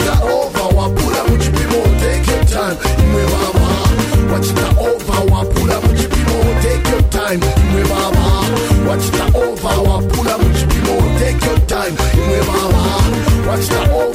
wachita over wapula muchipimo take your time imwe baba wachita over wapula muchipimo take your time imwe baba wachita over wapula muchipimo take your time imwe baba wachita over